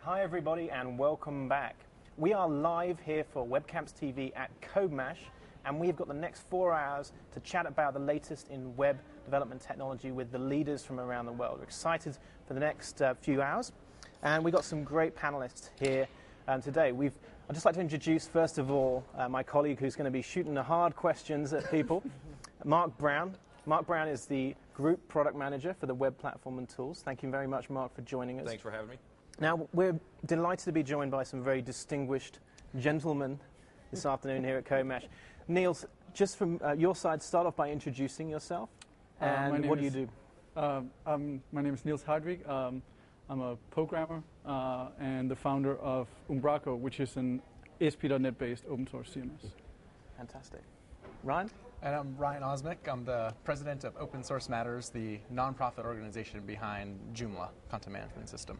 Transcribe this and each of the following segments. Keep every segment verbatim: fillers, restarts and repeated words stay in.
Hi everybody and welcome back. We are live here for Webcamps T V at CodeMash, and we've got the next four hours to chat about the latest in web development technology with the leaders from around the world. We're excited for the next uh, few hours, and we've got some great panelists here um, today. We've, I'd just like to introduce first of all uh, my colleague who's going to be shooting the hard questions at people, Mark Brown. Mark Brown is the Group Product Manager for the Web Platform and Tools. Thank you very much, Mark, for joining us. Thanks for having me. Now, we're delighted to be joined by some very distinguished gentlemen this afternoon here at CodeMash. Niels, just from uh, your side, start off by introducing yourself, and uh, what do you do? Uh, um, my name is Niels Hardwig. Um, I'm a programmer uh, and the founder of Umbraco, which is an A S P dot net based open source C M S. Fantastic. Ryan? And I'm Ryan Osmick. I'm the president of Open Source Matters, the nonprofit organization behind Joomla content management system.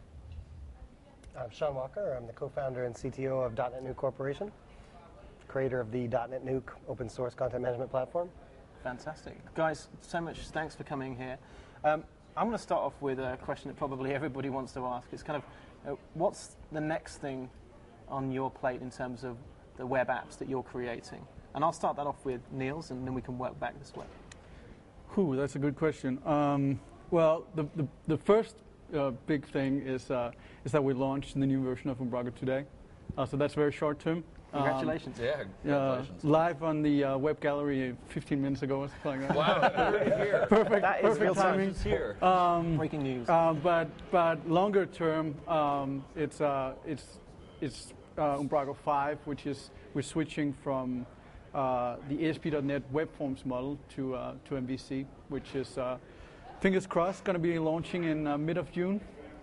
I'm Sean Walker. I'm the co-founder and C T O of .dot net Nuke Corporation, creator of the .dot net Nuke open source content management platform. Fantastic. Guys, so much thanks for coming here. Um, I'm going to start off with a question that probably everybody wants to ask. It's kind of, uh, what's the next thing on your plate in terms of the web apps that you're creating? And I'll start that off with Niels, and then we can work back this way. Whew, that's a good question. Um, well, the, the, the first uh, big thing is uh, is that we launched the new version of Umbraco today. Uh, so that's very short term. Congratulations. Um, yeah, congratulations. Uh, live on the uh, web gallery fifteen minutes ago or something like that. Wow, already here. Perfect, That is perfect real time. timing. It's here. Um, Breaking news. Uh, but but longer term, um, it's uh, it's it's uh, Umbraco five, which is we're switching from uh, the A S P dot net web forms model to uh, to M V C, which is uh, fingers crossed going to be launching in uh, mid of June.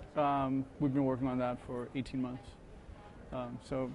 Um, we've been working on that for eighteen months. Um, so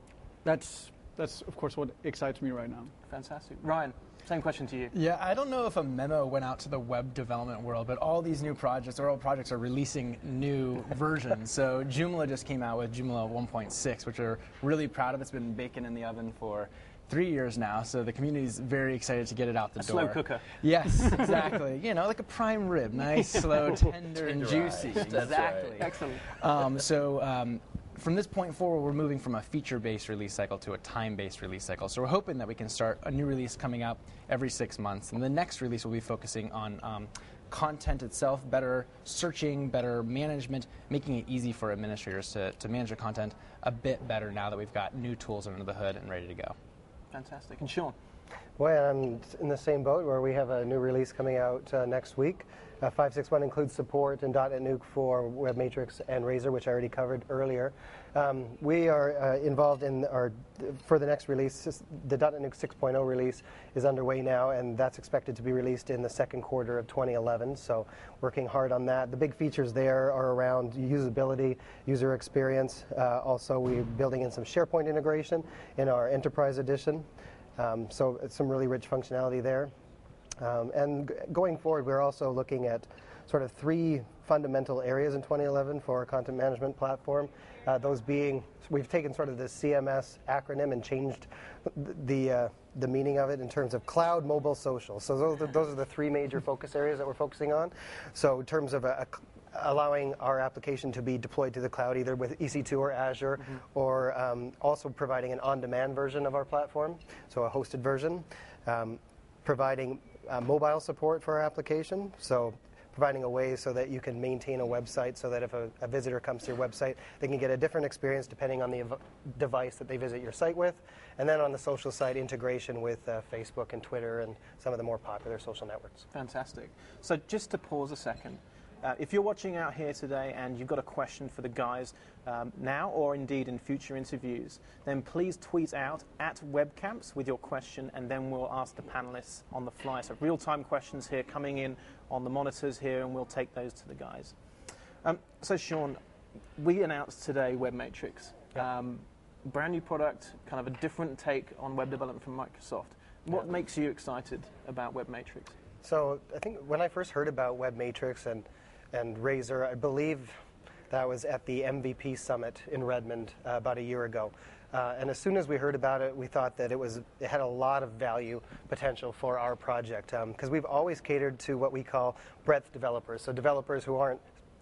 that's that's of course what excites me right now. Fantastic. Ryan, same question to you. Yeah, I don't know if a memo went out to the web development world, but all these new projects, or all projects, are releasing new versions. So Joomla just came out with Joomla one point six, which we're really proud of. It's been baking in the oven for three years now, so the community's very excited to get it out the A door. slow cooker. Yes, exactly. You know, like a prime rib, nice, slow, tender, and juicy. Tenderized, that's Exactly. right. Excellent. Um, so um, from this point forward, we're moving from a feature-based release cycle to a time-based release cycle. So we're hoping that we can start a new release coming out every six months. And the next release will be focusing on um, content itself, better searching, better management, making it easy for administrators to, to manage their content a bit better now that we've got new tools under the hood and ready to go. Fantastic. And Sean? Boy, I'm in the same boat where we have a new release coming out uh, next week. Uh, five six one includes support in .dot net Nuke for WebMatrix and Razor, which I already covered earlier. Um, we are uh, involved in our, for the next release, the .dot net Nuke six point oh release is underway now, and that's expected to be released in the second quarter of twenty eleven, so working hard on that. The big features there are around usability, user experience. Uh, also, we're building in some SharePoint integration in our Enterprise Edition, um, so it's some really rich functionality there. Um, and g going forward, we're also looking at sort of three fundamental areas in twenty eleven for our content management platform. Uh, those being, we've taken sort of the C M S acronym and changed the uh, the meaning of it in terms of cloud, mobile, social. So those are, those are the three major focus areas that we're focusing on. So in terms of a, a allowing our application to be deployed to the cloud, either with E C two or Azure, mm-hmm. or um, also providing an on-demand version of our platform, so a hosted version, um, providing Uh, mobile support for our application, so providing a way so that you can maintain a website so that if a, a visitor comes to your website, they can get a different experience depending on the device that they visit your site with. And then on the social side, integration with uh, Facebook and Twitter and some of the more popular social networks. Fantastic. So just to pause a second, uh, if you're watching out here today and you've got a question for the guys um, now or indeed in future interviews, then please tweet out at Webcamps with your question, and then we'll ask the panelists on the fly. So real-time questions here coming in on the monitors here, and we'll take those to the guys. Um, so Sean, we announced today WebMatrix. Yeah. Um, brand new product, kind of a different take on web development from Microsoft. What Yeah. makes you excited about WebMatrix? So I think when I first heard about WebMatrix and, and Razor, I believe that was at the M V P Summit in Redmond uh, about a year ago. Uh, and as soon as we heard about it, we thought that it was it had a lot of value potential for our project, because um, we've always catered to what we call breadth developers, so developers who aren't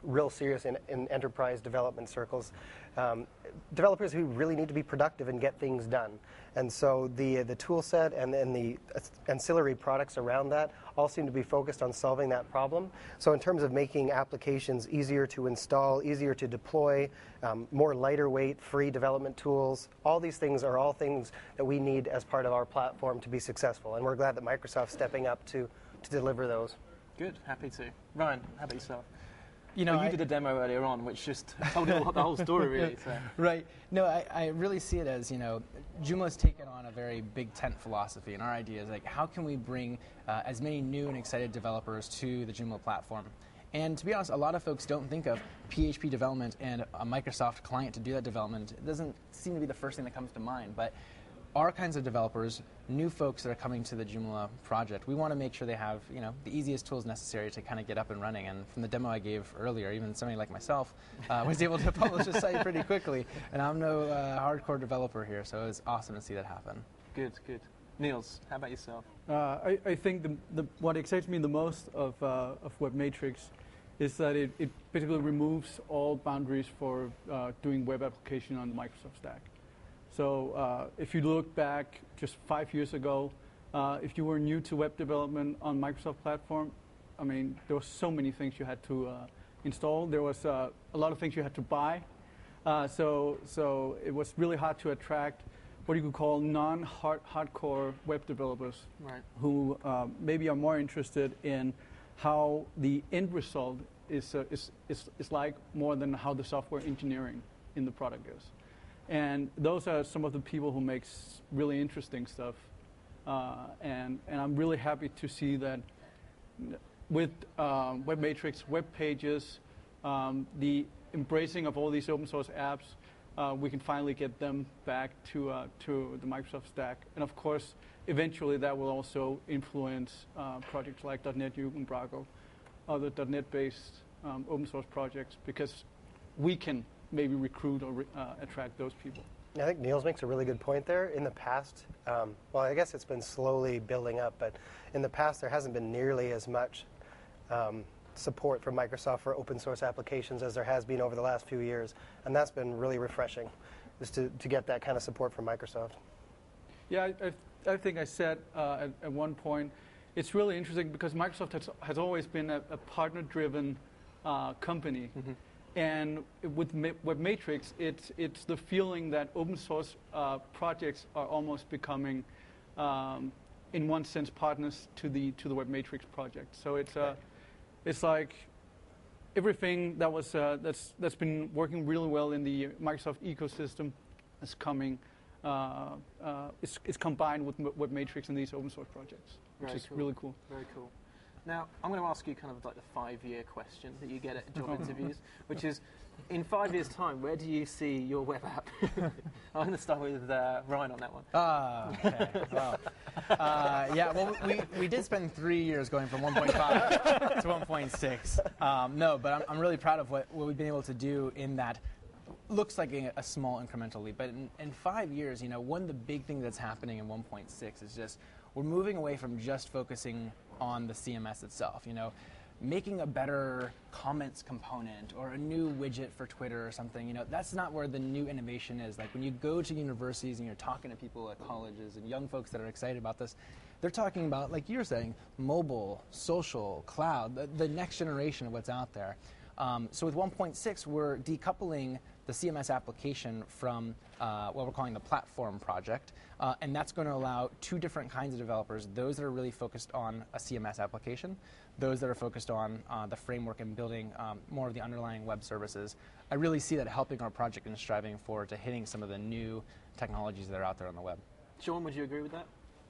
real serious in, in enterprise development circles. Um, developers who really need to be productive and get things done. And so the the tool set and, and the ancillary products around that all seem to be focused on solving that problem. So in terms of making applications easier to install, easier to deploy, um, more lighter weight, free development tools, all these things are all things that we need as part of our platform to be successful. And we're glad that Microsoft's stepping up to, to deliver those. Good, happy to. Ryan, how about yourself? You know, oh, you I, did a demo earlier on, which just told you the whole story, really. So. Right. No, I, I really see it as, you know, Joomla's taken on a very big tent philosophy, and our idea is, like, how can we bring uh, as many new and excited developers to the Joomla platform? And to be honest, a lot of folks don't think of P H P development and a Microsoft client to do that development. It doesn't seem to be the first thing that comes to mind, but our kinds of developers, new folks that are coming to the Joomla project, we want to make sure they have, you know, the easiest tools necessary to kind of get up and running. And from the demo I gave earlier, even somebody like myself uh, was able to publish a site pretty quickly. And I'm no uh, hardcore developer here, so it was awesome to see that happen. Good, good. Niels, how about yourself? Uh, I, I think the, the, what excites me the most of, uh, of WebMatrix is that it, it basically removes all boundaries for uh, doing web application on the Microsoft stack. So uh, if you look back just five years ago, uh, if you were new to web development on Microsoft platform, I mean, there were so many things you had to uh, install. There was uh, a lot of things you had to buy. Uh, so, so it was really hard to attract what you could call non-hardcore web developers, right, who uh, maybe are more interested in how the end result is, uh, is, is, is like more than how the software engineering in the product is. And those are some of the people who make really interesting stuff. Uh, and, and I'm really happy to see that with uh, WebMatrix, web pages, um, the embracing of all these open source apps, uh, we can finally get them back to, uh, to the Microsoft stack. And of course, eventually that will also influence uh, projects like .dot net Nuke and Umbraco, other .dot net-based um, open source projects, because we can maybe recruit or re uh, attract those people. I think Niels makes a really good point there. In the past, um, well, I guess it's been slowly building up, but in the past there hasn't been nearly as much um, support from Microsoft for open source applications as there has been over the last few years, and that's been really refreshing, just to, to get that kind of support from Microsoft. Yeah, I, I, I think I said uh, at, at one point, it's really interesting because Microsoft has, has always been a, a partner-driven uh, company. Mm-hmm. And with WebMatrix, it's, it's the feeling that open source uh, projects are almost becoming, um, in one sense, partners to the to the WebMatrix project. So it's uh, it's like everything that was uh, that's that's been working really well in the Microsoft ecosystem is coming, uh, uh, is, is combined with WebMatrix in these open source projects, which Very is cool. really cool. Very cool. Now, I'm going to ask you kind of like the five-year question that you get at job interviews, which is, in five years' time, where do you see your web app? I'm going to start with uh, Ryan on that one. Ah, okay. Well, uh, yeah, well, we, we did spend three years going from one point five to one point six. Um, no, but I'm, I'm really proud of what, what we've been able to do in that. Looks like a, a small incremental leap, but in, in five years, you know, one of the big things that's happening in one point six is just we're moving away from just focusing on the C M S itself, you know, making a better comments component or a new widget for Twitter or something, you know, that's not where the new innovation is. Like when you go to universities and you're talking to people at colleges and young folks that are excited about this, they're talking about, like you're saying, mobile, social, cloud, the, the next generation of what's out there. Um, so with one point six, we're decoupling the C M S application from uh, what we're calling the platform project, uh, and that's going to allow two different kinds of developers, those that are really focused on a C M S application, those that are focused on uh, the framework and building um, more of the underlying web services. I really see that helping our project and striving forward to hitting some of the new technologies that are out there on the web. Sean, would you agree with that?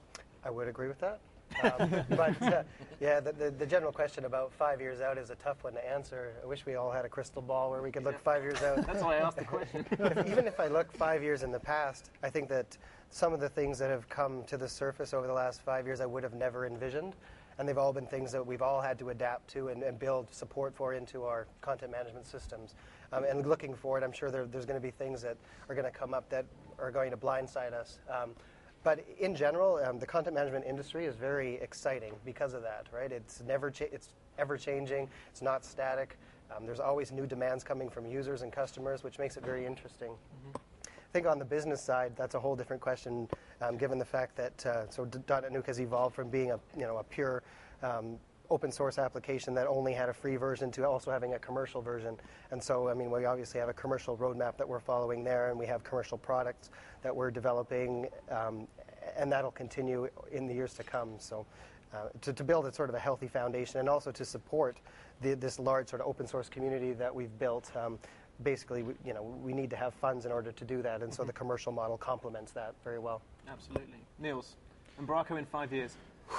I would agree with that. um, but uh, yeah, the, the, the general question about five years out is a tough one to answer. I wish we all had a crystal ball where we could look five years out. That's why I asked the question. if, even if I look five years in the past, I think that some of the things that have come to the surface over the last five years I would have never envisioned. And they've all been things that we've all had to adapt to and, and build support for into our content management systems. Um, and looking forward, I'm sure there, there's going to be things that are going to come up that are going to blindside us. Um, But in general, um, the content management industry is very exciting because of that, right? It's never, cha it's ever changing. It's not static. Um, there's always new demands coming from users and customers, which makes it very interesting. Mm-hmm. I think on the business side, that's a whole different question, um, given the fact that uh, so .NET Nuke has evolved from being a you know a pure um, open source application that only had a free version to also having a commercial version. And so, I mean, we obviously have a commercial roadmap that we're following there, and we have commercial products that we're developing, um, and that'll continue in the years to come. So uh, to, to build a sort of a healthy foundation, and also to support the, this large sort of open source community that we've built, um, basically, we, you know, we need to have funds in order to do that, and so mm-hmm. the commercial model complements that very well. Absolutely. Niels, Umbraco in five years?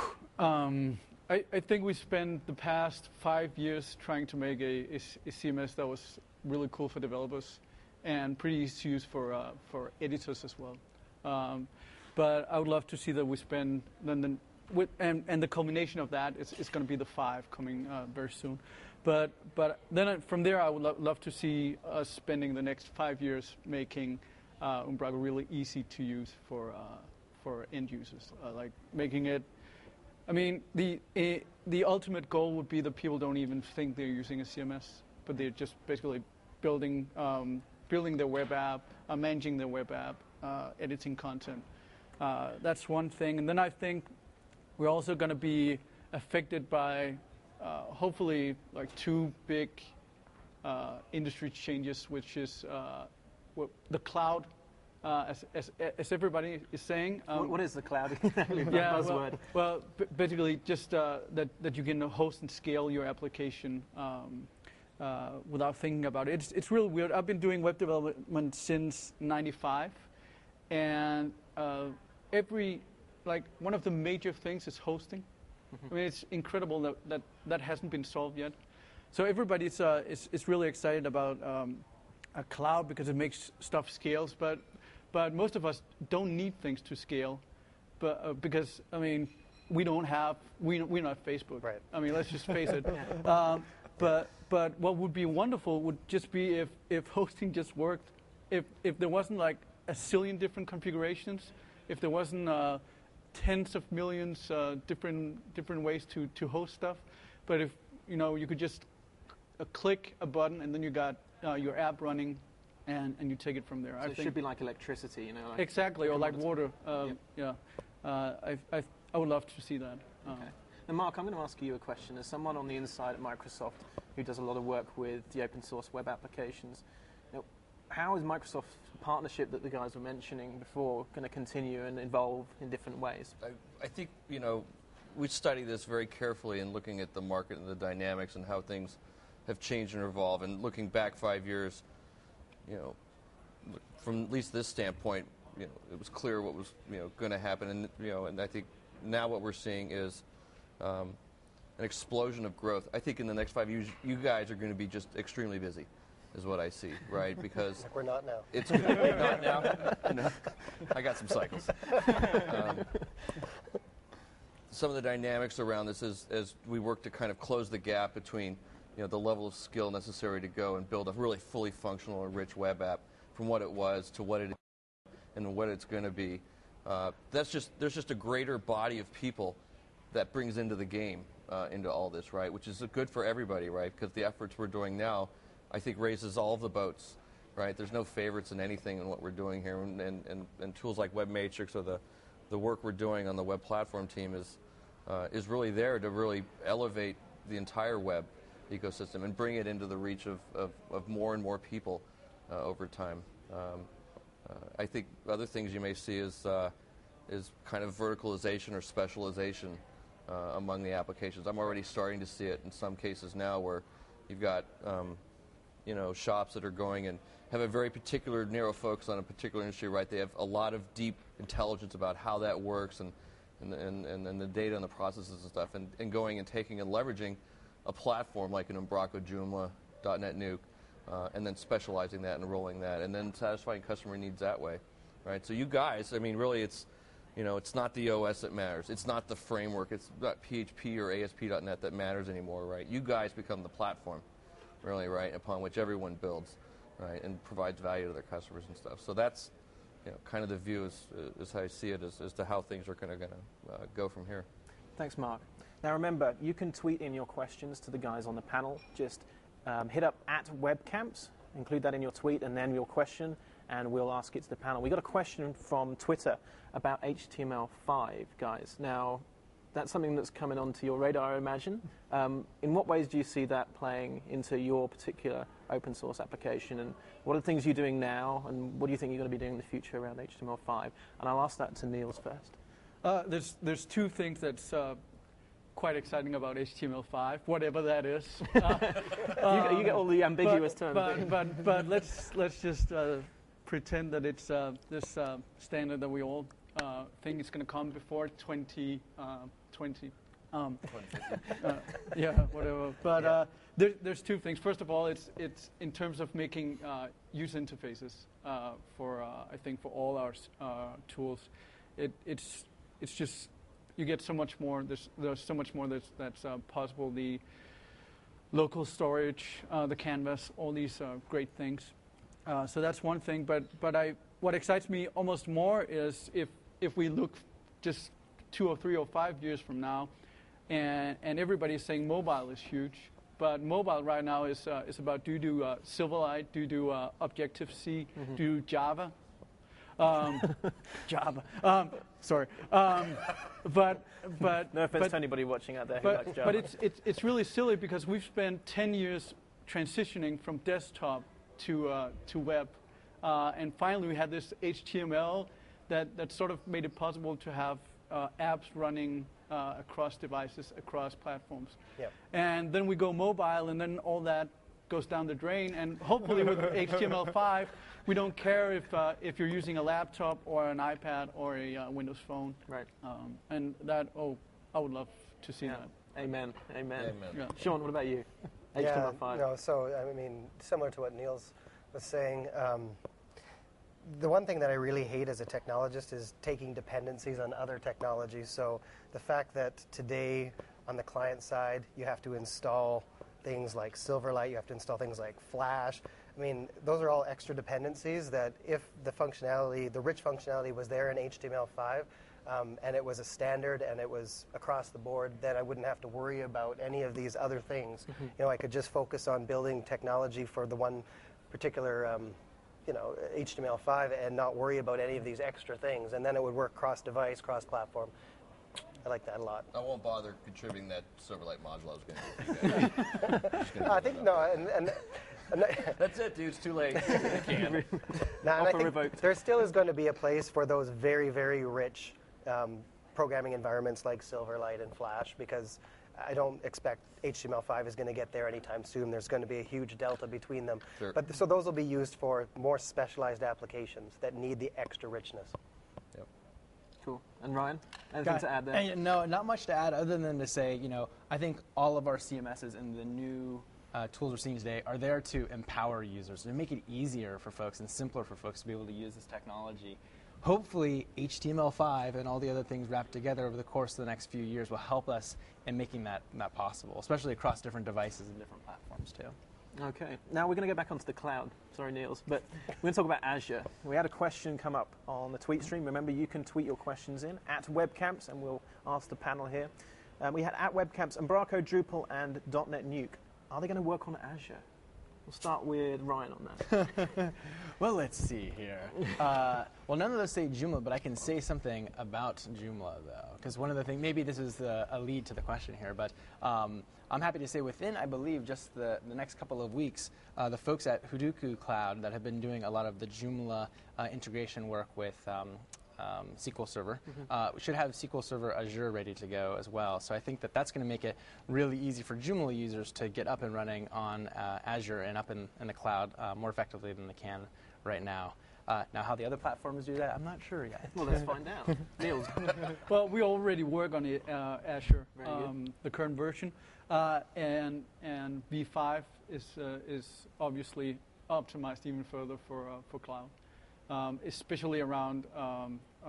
Um, I, I think we spent the past five years trying to make a, a, a C M S that was really cool for developers and pretty easy to use for uh, for editors as well. Um, but I would love to see that we spend then, then with, and, and the culmination of that is, is going to be the five coming uh, very soon. But but then from there, I would lo- love to see us spending the next five years making uh, Umbraco really easy to use for uh, for end users, uh, like making it. I mean, the uh, the ultimate goal would be that people don't even think they're using a C M S, but they're just basically building um, building their web app, uh, managing their web app, uh, editing content. Uh, that's one thing. And then I think we're also going to be affected by uh, hopefully like two big uh, industry changes, which is uh, well, the cloud. Uh, as, as, as everybody is saying. Um, what is the cloud? yeah, buzzword. Well, well, basically just uh, that, that you can host and scale your application um, uh, without thinking about it. It's, it's really weird. I've been doing web development since ninety-five, and uh, every, like, one of the major things is hosting. Mm-hmm. I mean, it's incredible that that, that hasn't been solved yet. So everybody's uh, is, is really excited about um, a cloud because it makes stuff scales, but But most of us don't need things to scale, but uh, because I mean, we don't have we we're not Facebook. Right. I mean, let's just face it. um, but but what would be wonderful would just be if if hosting just worked, if if there wasn't like a zillion different configurations, if there wasn't uh, tens of millions uh, different different ways to to host stuff, but if you know you could just uh, click a button and then you got uh, your app running. And, and you take it from there. So I it think should be like electricity, you know. Like exactly, or like water. Um, yep. Yeah, uh, I, I I would love to see that. Um, okay. Now, Mark, I'm going to ask you a question. As someone on the inside at Microsoft who does a lot of work with the open source web applications, you know, how is Microsoft's partnership that the guys were mentioning before going to continue and evolve in different ways? I, I think, you know, we study this very carefully in looking at the market and the dynamics and how things have changed and evolved. And looking back five years, you know, from at least this standpoint, you know, it was clear what was, you know, going to happen, and you know, and I think now what we're seeing is um, an explosion of growth. I think in the next five years, you guys are going to be just extremely busy, is what I see, right? Because like we're not now. It's not now. No, I got some cycles. Um, some of the dynamics around this is as we work to kind of close the gap between, you know, the level of skill necessary to go and build a really fully functional and rich web app from what it was to what it is and what it's going to be. Uh, that's just there's just a greater body of people that brings into the game uh, into all this, right? Which is good for everybody, right? Because the efforts we're doing now, I think, raises all of the boats, right? There's no favorites in anything in what we're doing here, and and, and, and tools like WebMatrix or the the work we're doing on the web platform team is uh, is really there to really elevate the entire web ecosystem and bring it into the reach of, of, of more and more people uh, over time. Um, uh, I think other things you may see is uh, is kind of verticalization or specialization uh, among the applications. I'm already starting to see it in some cases now where you've got um, you know, shops that are going and have a very particular narrow focus on a particular industry, right? They have a lot of deep intelligence about how that works and and, and, and, and the data and the processes and stuff, and, and going and taking and leveraging a platform like an Umbraco, Joomla, .NET Nuke, uh, and then specializing that and rolling that, and then satisfying customer needs that way, right? So you guys, I mean, really, it's, you know, it's not the O S that matters. It's not the framework. It's not P H P or A S P dot net that matters anymore, right? You guys become the platform, really, right, upon which everyone builds, right, and provides value to their customers and stuff. So that's, you know, kind of the view is, is how I see it as, as to how things are going to uh, go from here. Thanks, Mark. Now remember, you can tweet in your questions to the guys on the panel. Just um, hit up at webcamps, include that in your tweet, and then your question, and we'll ask it to the panel. We got a question from Twitter about H T M L five, guys. Now, that's something that's coming onto your radar, I imagine. Um, in what ways do you see that playing into your particular open source application, and what are the things you're doing now, and what do you think you're going to be doing in the future around H T M L five? And I'll ask that to Niels first. Uh, there's there's two things that's uh, quite exciting about H T M L five, whatever that is. Uh, you, you get all the ambiguous but, terms. But, but but let's let's just uh, pretend that it's uh, this uh, standard that we all uh, think is going to come before twenty twenty. Um, uh, yeah, whatever. But Yeah. uh, there, there's two things. First of all, it's it's in terms of making uh, user interfaces uh, for uh, I think for all our uh, tools. It, it's it's just you get so much more. There's there's so much more that's that's uh, possible. The local storage, uh, the canvas, all these uh, great things. Uh, so that's one thing. But but I what excites me almost more is if if we look just two or three or five years from now, and and everybody's saying mobile is huge, but mobile right now is uh, is about do you do uh, Silverlight, do you do uh, Objective C, mm-hmm. do you Java. Um, Java. Um, sorry, um, but but no offense but, to anybody watching out there who but, likes Java. but it's it's it's really silly because we've spent ten years transitioning from desktop to uh, to web, uh, and finally we had this H T M L that that sort of made it possible to have uh, apps running uh, across devices, across platforms. Yep. And then we go mobile, and then all that goes down the drain. And hopefully with H T M L five, we don't care if uh, if you're using a laptop or an iPad or a uh, Windows Phone. Right. Um, and that, oh, I would love to see Yeah. that. Amen. Amen. Amen. Yeah. Sean, what about you? H T M L five. No, so I mean, similar to what Niels was saying, um, the one thing that I really hate as a technologist is taking dependencies on other technologies. So the fact that today on the client side you have to install things like Silverlight, you have to install things like Flash. I mean, those are all extra dependencies that if the functionality, the rich functionality was there in H T M L five, um, and it was a standard and it was across the board, then I wouldn't have to worry about any of these other things. Mm-hmm. You know, I could just focus on building technology for the one particular, um, you know, H T M L five and not worry about any of these extra things. And then it would work cross-device, cross-platform. I like that a lot. I won't bother contributing that Silverlight module I was going to do for you guys. No, I think, no, and, and, and that's it, dude. It's too late. now, and I Offer think revoked. there still is going to be a place for those very, very rich um, programming environments like Silverlight and Flash, because I don't expect H T M L five is going to get there anytime soon. There's going to be a huge delta between them. Sure. But th- so those will be used for more specialized applications that need the extra richness. Yep. Cool. And Ryan, anything Got- to add there? and, no, not much to add other than to say, you know, I think all of our C M Ss and the new uh, tools we're seeing today are there to empower users, to make it easier for folks and simpler for folks to be able to use this technology. Hopefully, H T M L five and all the other things wrapped together over the course of the next few years will help us in making that, that possible, especially across different devices and different platforms, too. Okay. Now we're going to go back onto the cloud. Sorry, Niels. But we're going to talk about Azure. We had a question come up on the tweet stream. Remember, you can tweet your questions in at webcamps, and we'll ask the panel here. Um, we had at webcamps, Umbraco, Drupal, and dot net Nuke. Are they going to work on Azure? We'll start with Ryan on that. Well, let's see here. Uh, well, none of those say Joomla, but I can say something about Joomla, though, because one of the things, maybe this is the, a lead to the question here, but um, I'm happy to say within, I believe, just the, the next couple of weeks, uh, the folks at Heroku Cloud that have been doing a lot of the Joomla uh, integration work with um, um, S Q L Server mm-hmm. uh, should have S Q L Server Azure ready to go as well. So I think that that's going to make it really easy for Joomla users to get up and running on uh, Azure and up in, in the cloud uh, more effectively than they can right now. Uh, now, how the other platforms do that, I'm not sure yet. Well, let's find out. Niels. Well, we already work on it, uh, Azure, Very um, the current version, uh, and and V five is uh, is obviously optimized even further for uh, for cloud, um, especially around um, uh,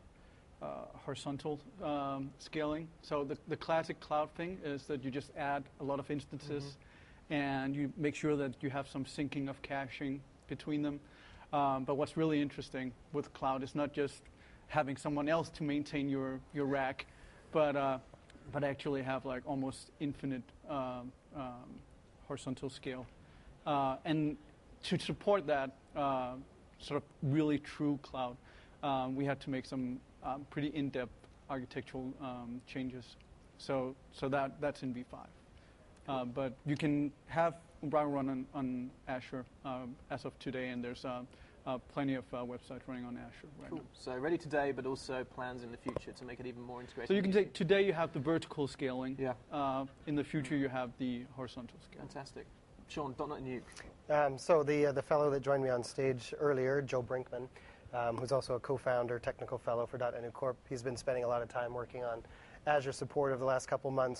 uh, horizontal um, scaling. So the the classic cloud thing is that you just add a lot of instances, mm-hmm. and you make sure that you have some syncing of caching between them. Um, but what's really interesting with cloud is not just having someone else to maintain your, your rack, but uh, but actually have like almost infinite um, um, horizontal scale. Uh, and to support that uh, sort of really true cloud, um, we had to make some um, pretty in-depth architectural um, changes. So, so that that's in V five. Uh, but you can have Umbraco run on, on Azure um, as of today, and there's uh, uh, plenty of uh, websites running on Azure right cool. now. So ready today, but also plans in the future to make it even more integrated. So you can take today you have the vertical scaling. Yeah. Uh, in the future you have the horizontal scaling. Fantastic. Sean, dot net Nuke. Um, so the uh, the fellow that joined me on stage earlier, Joe Brinkman, um, who's also a co-founder, technical fellow for dot net Nuke Corp, he's been spending a lot of time working on Azure support over the last couple months.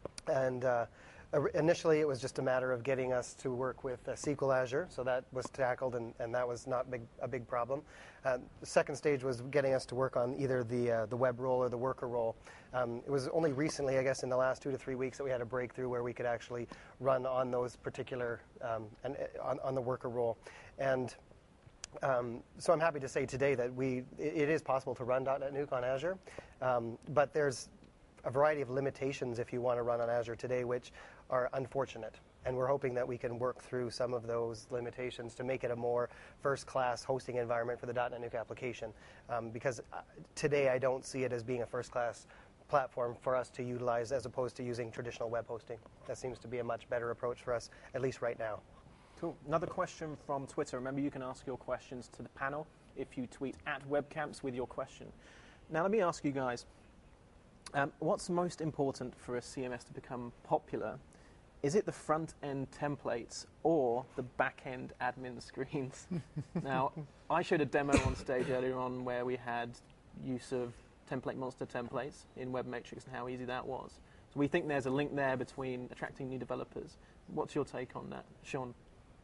And uh, initially it was just a matter of getting us to work with uh, S Q L Azure, so that was tackled, and, and that was not big, a big problem. Uh, the second stage was getting us to work on either the uh, the web role or the worker role. Um, it was only recently, I guess, in the last two to three weeks that we had a breakthrough where we could actually run on those particular, um, and uh, on, on the worker role. And um, so I'm happy to say today that we it, it is possible to run dot net Nuke on Azure, um, but there's a variety of limitations if you want to run on Azure today, which are unfortunate. And we're hoping that we can work through some of those limitations to make it a more first-class hosting environment for the dot net Nuke application. Um, because uh, today I don't see it as being a first-class platform for us to utilize as opposed to using traditional web hosting. That seems to be a much better approach for us, at least right now. Cool. Another question from Twitter. Remember, you can ask your questions to the panel if you tweet at webcamps with your question. Now, let me ask you guys, um, what's most important for a C M S to become popular? Is it the front-end templates or the back-end admin screens? Now, I showed a demo on stage earlier on where we had use of template monster templates in WebMatrix and how easy that was. So we think there's a link there between attracting new developers. What's your take on that, Sean?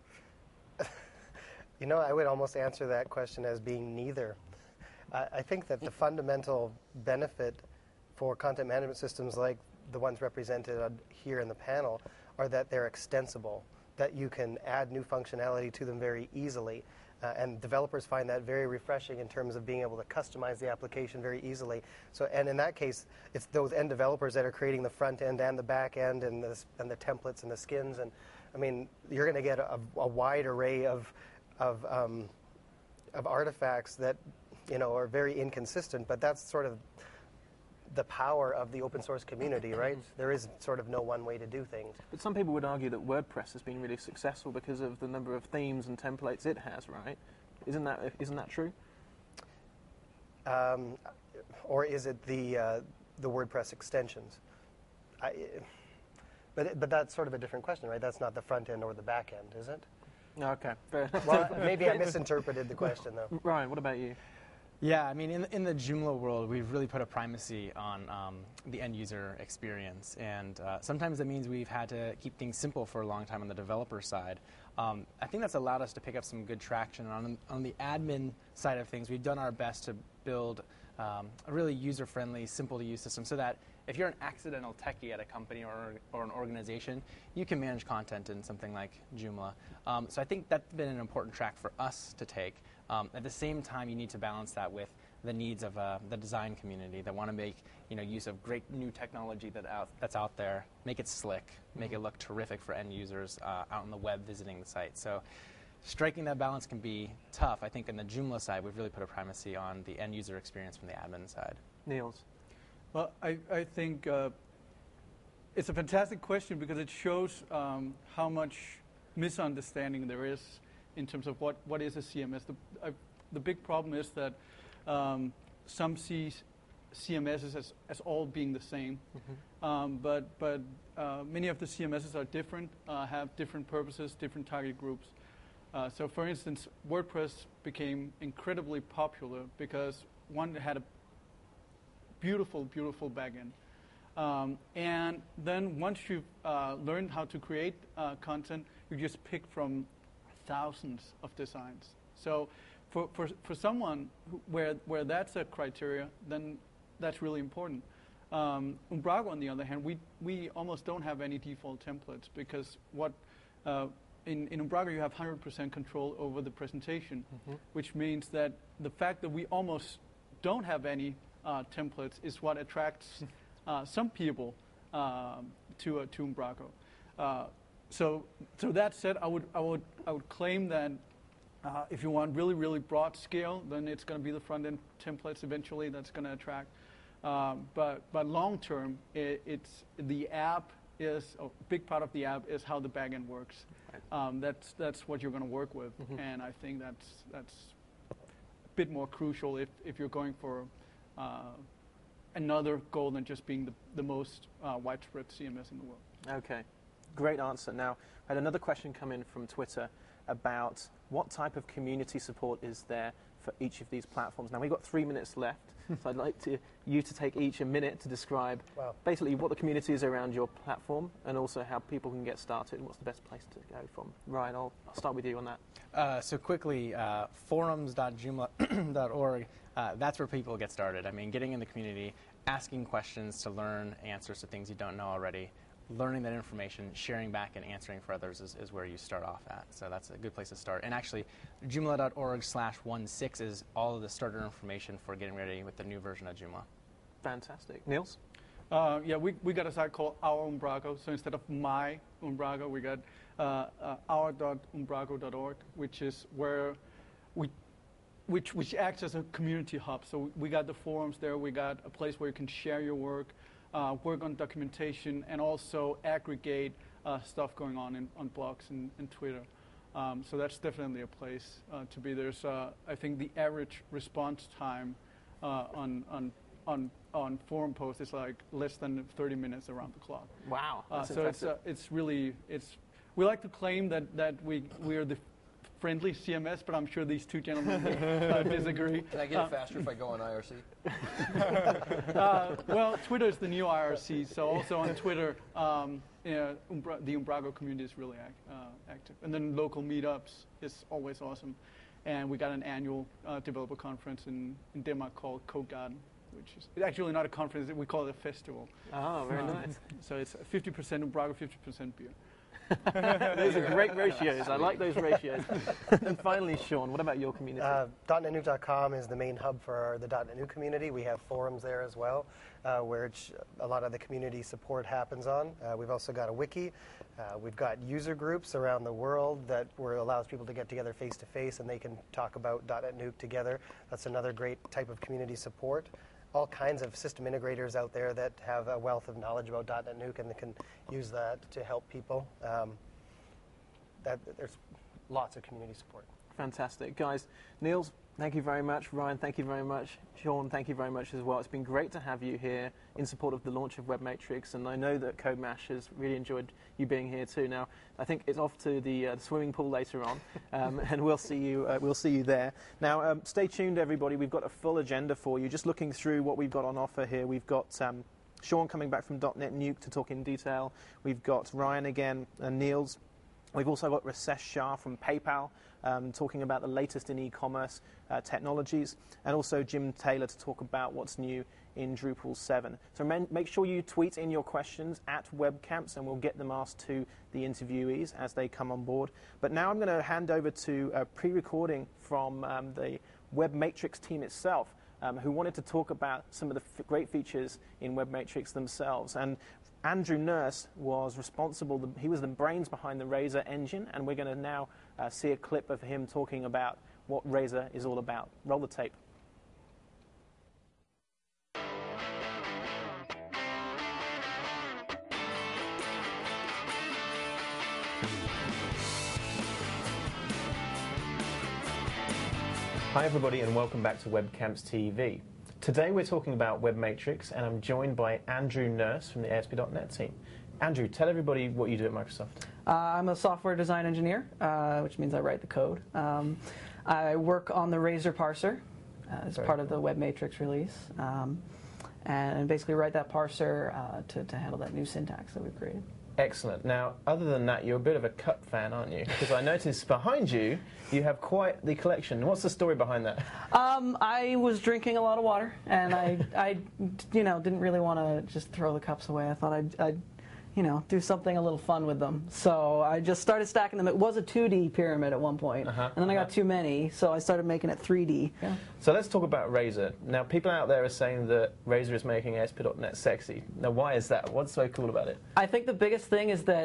You know, I would almost answer that question as being neither. I, I think that the fundamental benefit for content management systems like the ones represented here in the panel are that they're extensible, that you can add new functionality to them very easily. Uh, and developers find that very refreshing in terms of being able to customize the application very easily. So, and in that case, it's those end developers that are creating the front end and the back end and the, and the templates and the skins. And I mean, you're going to get a, a wide array of, of, um, of artifacts that, you know, are very inconsistent, but that's sort of the power of the open source community, right? There is sort of no one way to do things. But some people would argue that WordPress has been really successful because of the number of themes and templates it has, right? Isn't that isn't that true? Um, or is it the uh, the WordPress extensions? I, but it, but that's sort of a different question, right? That's not the front end or the back end, is it? Okay, fair enough. Well, maybe I misinterpreted the question, though. Ryan, what about you? Yeah, I mean, in, in the Joomla world, we've really put a primacy on um, the end user experience. And uh, sometimes that means we've had to keep things simple for a long time on the developer side. Um, I think that's allowed us to pick up some good traction. On, on the admin side of things, we've done our best to build um, a really user-friendly, simple-to-use system so that if you're an accidental techie at a company or, or an organization, you can manage content in something like Joomla. Um, so I think that's been an important track for us to take. Um, at the same time, you need to balance that with the needs of uh, the design community that want to make you know use of great new technology that out, that's out there, make it slick, mm-hmm. make it look terrific for end users uh, out on the web visiting the site. So striking that balance can be tough. I think in the Joomla side, we've really put a primacy on the end user experience from the admin side. Niels? Well, I, I think uh, it's a fantastic question because it shows um, how much misunderstanding there is in terms of what, what is a C M S. The, uh, the big problem is that um, some see C M Ss as, as all being the same, mm-hmm. um, but, but uh, many of the C M Ss are different, uh, have different purposes, different target groups. Uh, so for instance, WordPress became incredibly popular because one had a beautiful, beautiful backend. Um, and then once you've uh, learned how to create uh, content, you just pick from thousands of designs. So for, for, for someone who, where, where that's a criteria, then that's really important. Um, Umbraco, on the other hand, we, we almost don't have any default templates because what uh, in, in Umbraco you have one hundred percent control over the presentation, mm-hmm. which means that the fact that we almost don't have any uh, templates is what attracts uh, some people uh, to, uh, to Umbraco. Uh, so, so that said, I would, I would, I would claim that uh, if you want really, really broad scale, then it's going to be the front-end templates eventually that's going to attract. Um, but, but long term, it, it's the app is a big part of the app is how the backend works. Right. Um, that's that's what you're going to work with, mm-hmm. and I think that's that's a bit more crucial if if you're going for uh, another goal than just being the the most uh, widespread C M S in the world. Okay, great answer. Now, I had another question come in from Twitter about what type of community support is there for each of these platforms. Now, we've got three minutes left, so I'd like to, you to take each a minute to describe wow. basically what the community is around your platform and also how people can get started and what's the best place to go from. Ryan, I'll, I'll start with you on that. Uh, so quickly, uh, forums dot joomla dot org, uh, that's where people get started. I mean, getting in the community, asking questions to learn answers to things you don't know already, learning that information, sharing back and answering for others is, is where you start off at. So that's a good place to start. And actually, joomla dot org slash sixteen is all of the starter information for getting ready with the new version of Joomla. Fantastic. Niels? Uh, yeah, we, we got a site called Our Umbraco. So instead of My Umbraco, we got uh, uh, our dot umbraco dot org, which is where we which which acts as a community hub. So we got the forums there. We got a place where you can share your work, Uh, work on documentation, and also aggregate uh, stuff going on in, on blogs and, and Twitter. Um, so that's definitely a place uh, to be. There's, uh, I think, the average response time uh, on on on on forum posts is like less than thirty minutes around the clock. Wow, that's uh, so impressive. it's uh, it's really it's. We like to claim that that we we are the friendly C M S, but I'm sure these two gentlemen uh, disagree. Can I get uh, it faster if I go on I R C? uh, well, Twitter is the new I R C, so also on Twitter, um, you know, Umbra the Umbraco community is really ac uh, active. And then local meetups is always awesome. And we got an annual uh, developer conference in, in Denmark called Code Garden, which is actually not a conference, we call it a festival. Oh, very um, nice. So it's fifty percent Umbraco, fifty percent beer. Those are great ratios. I like those ratios. And finally, Sean, what about your community? Uh, dot net nuke dot com is the main hub for our, the dot net nuke community. We have forums there as well, uh, where a lot of the community support happens on. Uh, we've also got a wiki. Uh, we've got user groups around the world that where it allows people to get together face to face and they can talk about dot net nuke together. That's another great type of community support. All kinds of system integrators out there that have a wealth of knowledge about dot net nuke and they can use that to help people. Um, that, there's lots of community support. Fantastic. Guys, Niels, thank you very much. Ryan, thank you very much. Sean, thank you very much as well. It's been great to have you here in support of the launch of WebMatrix, and I know that CodeMash has really enjoyed you being here too. Now, I think it's off to the, uh, the swimming pool later on, um, and we'll see you. Uh, we'll see you there. Now, um, stay tuned, everybody. We've got a full agenda for you. Just looking through what we've got on offer here, we've got Um, Sean coming back from dot net nuke to talk in detail. We've got Ryan again, and Niels. We've also got Rasesh Shah from PayPal um, talking about the latest in e-commerce uh, technologies, and also Jim Taylor to talk about what's new in Drupal seven. So make sure you tweet in your questions at WebCamps, and we'll get them asked to the interviewees as they come on board. But now I'm going to hand over to a pre-recording from um, the WebMatrix team itself, Um, who wanted to talk about some of the f great features in WebMatrix themselves. And Andrew Nurse was responsible, the, he was the brains behind the Razor engine, and we're going to now uh, see a clip of him talking about what Razor is all about. Roll the tape. Hi everybody, and welcome back to WebCamps T V. Today we're talking about WebMatrix, and I'm joined by Andrew Nurse from the A S P dot net team. Andrew, tell everybody what you do at Microsoft. Uh, I'm a software design engineer, uh, which means I write the code. Um, I work on the Razor parser uh, as Very part cool. of the WebMatrix release, um, and basically write that parser uh, to, to handle that new syntax that we've created. Excellent. Now, other than that, you're a bit of a Cup fan, aren't you? Because I noticed behind you, you have quite the collection. What's the story behind that? Um, I was drinking a lot of water, and I, I you know, didn't really want to just throw the cups away. I thought I'd, I'd, you know, do something a little fun with them. So I just started stacking them. It was a two D pyramid at one point, uh-huh, and then I got uh-huh. too many, so I started making it three D. Yeah. So let's talk about Razor. Now, people out there are saying that Razor is making A S P dot net sexy. Now, why is that? What's so cool about it? I think the biggest thing is that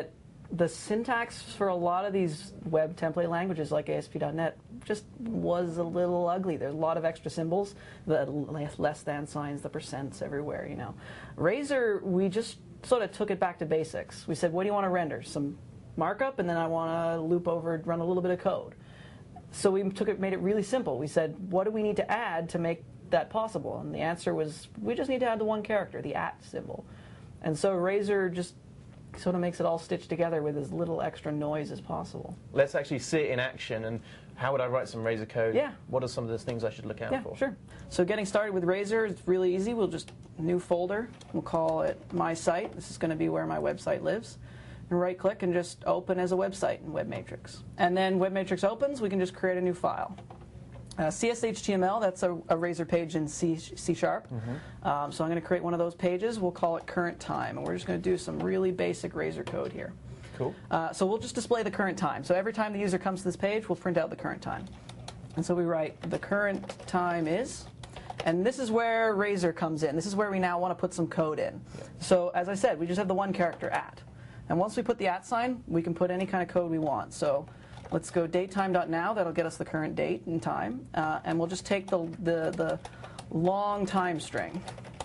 the syntax for a lot of these web template languages like A S P dot net just was a little ugly. There's a lot of extra symbols, the less than signs, the percents everywhere, you know. Razor, we just sort of took it back to basics. We said, what do you want to render? Some markup, and then I want to loop over, run a little bit of code. So we took it, made it really simple. We said, what do we need to add to make that possible? And the answer was, we just need to add the one character, the at symbol. And so Razor just sort of makes it all stitched together with as little extra noise as possible. Let's actually see it in action. And how would I write some Razor code? Yeah. What are some of those things I should look out yeah, for? Yeah, sure. So getting started with Razor is really easy. We'll just, new folder, we'll call it My Site. This is going to be where my website lives. And right-click and just open as a website in WebMatrix. And then WebMatrix opens, we can just create a new file. Uh, C S H T M L, that's a, a Razor page in C, C Sharp. Mm-hmm. um, so I'm going to create one of those pages. We'll call it current time. And we're just going to do some really basic Razor code here. Cool. Uh, so we'll just display the current time. So every time the user comes to this page, we'll print out the current time. And so we write the current time is. And this is where Razor comes in. This is where we now want to put some code in. Yeah. So as I said, we just have the one character at. And once we put the at sign, we can put any kind of code we want. So let's go datetime.now. That'll get us the current date and time. Uh, and we'll just take the, the, the long time string.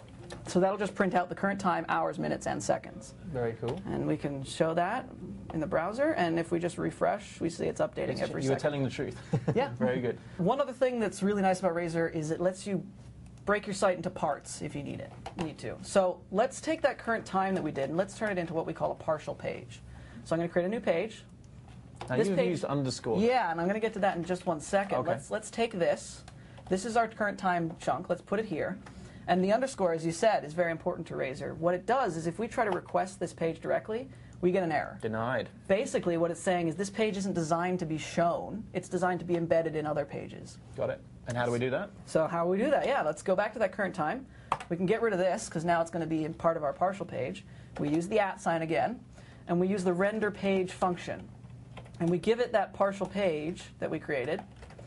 So that'll just print out the current time, hours, minutes, and seconds. Very cool. And we can show that in the browser. And if we just refresh, we see it's updating it's, every you second. were telling the truth. Yeah. Very good. One other thing that's really nice about Razor is it lets you break your site into parts if you need it. Need to. So let's take that current time that we did and let's turn it into what we call a partial page. So I'm going to create a new page. Now this you've page, used underscore. Yeah, and I'm going to get to that in just one second. Okay. Let's let's take this. This is our current time chunk. Let's put it here. And the underscore, as you said, is very important to Razor. What it does is if we try to request this page directly, we get an error. Denied. Basically, what it's saying is this page isn't designed to be shown. It's designed to be embedded in other pages. Got it. And how do we do that? So how do we do that? Yeah, let's go back to that current time. We can get rid of this, because now it's going to be in part of our partial page. We use the at sign again, and we use the render page function. And we give it that partial page that we created,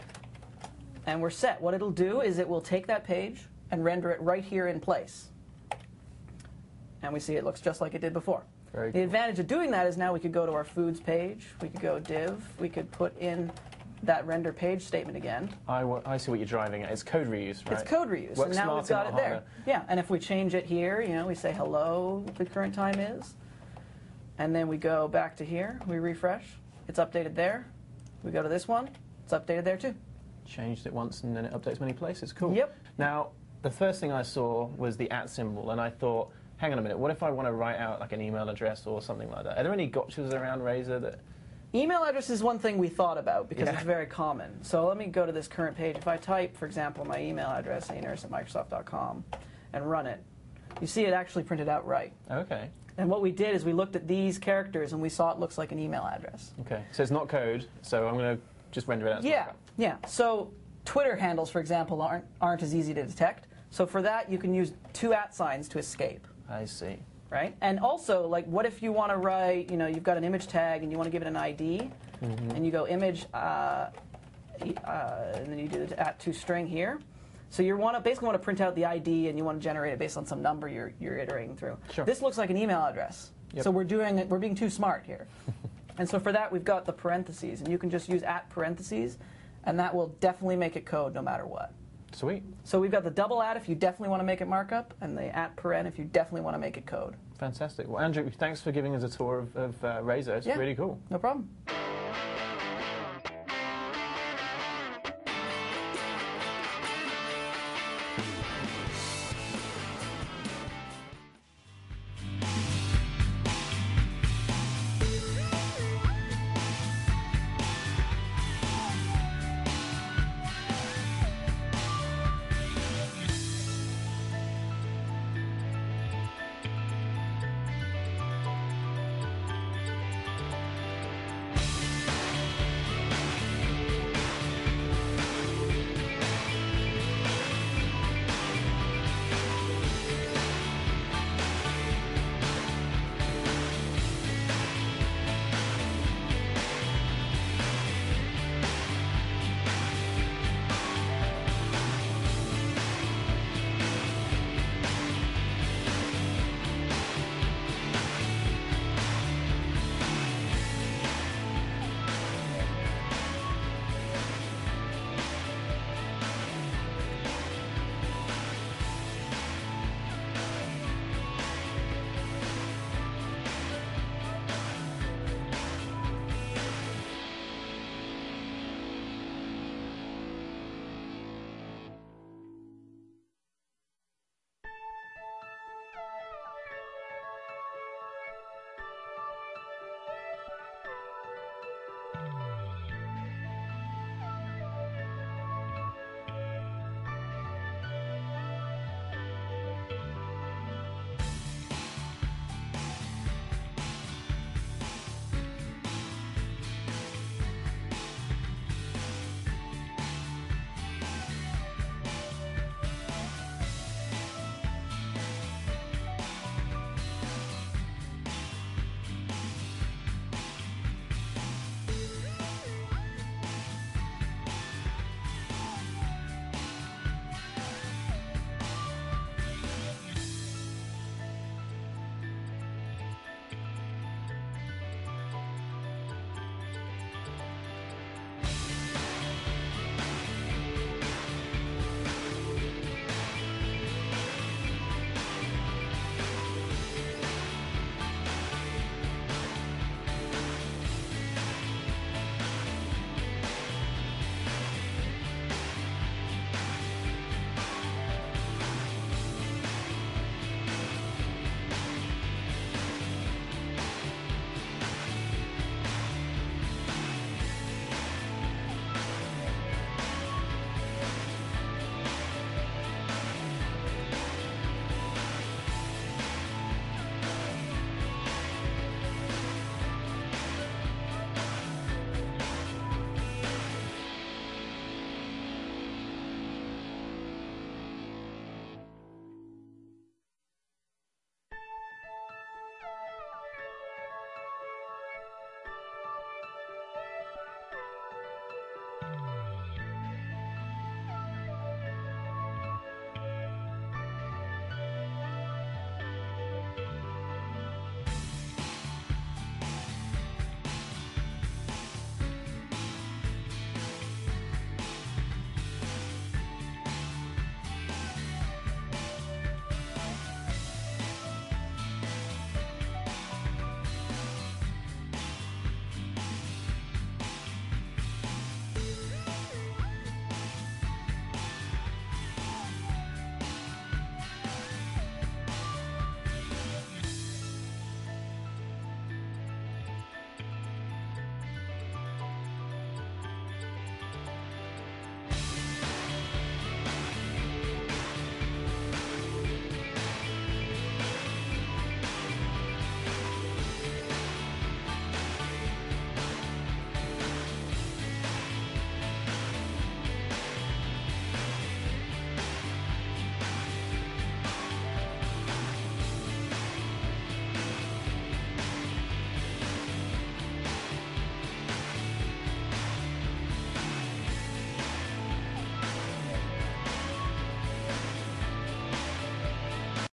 and we're set. What it'll do is it will take that page and render it right here in place. And we see it looks just like it did before. Very the cool. advantage of doing that is now we could go to our foods page, we could go div, we could put in that render page statement again. I, w I see what you're driving at. It's code reuse, right? It's code reuse. Work and now we've smarter, got it not there. harder. Yeah, and if we change it here, you know, we say hello, the current time is. And then we go back to here, we refresh. It's updated there. We go to this one, it's updated there too. Changed it once and then it updates many places. Cool. Yep. Now, the first thing I saw was the at symbol, and I thought, hang on a minute, what if I want to write out like an email address or something like that? Are there any gotchas around Razor that... Email address is one thing we thought about because Yeah. it's very common. So let me go to this current page. If I type, for example, my email address, a nurse at microsoft dot com, and run it, you see it actually printed out right. Okay. And what we did is we looked at these characters and we saw it looks like an email address. Okay. So it's not code, so I'm going to just render it out. as Yeah, markup. yeah. So Twitter handles, for example, aren't, aren't as easy to detect. So for that, you can use two at signs to escape. I see. Right? And also, like, what if you want to write, you know, you've got an image tag and you want to give it an I D, mm-hmm. and you go image, uh, uh, and then you do the at to string here. So you want to basically want to print out the I D and you want to generate it based on some number you're, you're iterating through. Sure. This looks like an email address. Yep. So we're doing we're being too smart here. And so for that, we've got the parentheses, and you can just use at parentheses, and that will definitely make it code no matter what. Sweet. So we've got the double at if you definitely want to make it markup, and the at paren if you definitely want to make it code. Fantastic. Well, Andrew, thanks for giving us a tour of, of uh, Razor. It's Yeah. really cool. No problem.